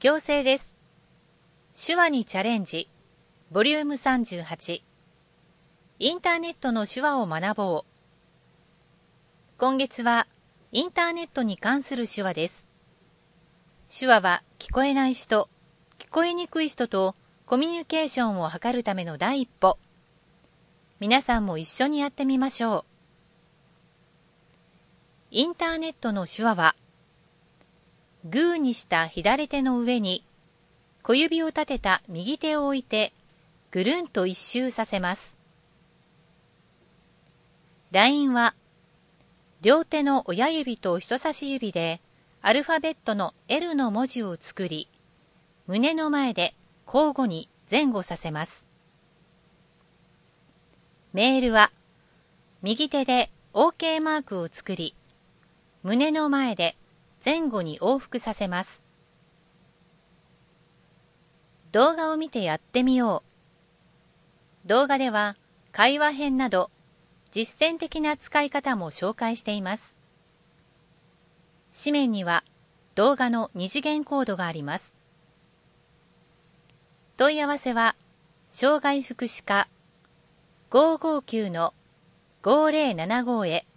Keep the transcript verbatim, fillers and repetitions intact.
強制です。手話にチャレンジ、ボリュームさんじゅうはち。インターネットの手話を学ぼう。今月はインターネットに関する手話です。手話は聞こえない人、聞こえにくい人とコミュニケーションを図るための第一歩。皆さんも一緒にやってみましょう。インターネットの手話は、グーにした左手の上に小指を立てた右手を置いてぐるんと一周させます。ライン は両手の親指と人差し指でアルファベットの エル の文字を作り、胸の前で交互に前後させます。メールは右手で オーケー マークを作り、胸の前で前後に往復させます。動画を見てやってみよう。動画では会話編など実践的な使い方も紹介しています。紙面には動画の二次元コードがあります。問い合わせは障害福祉課 ごーごーきゅうのごーぜろななご へ。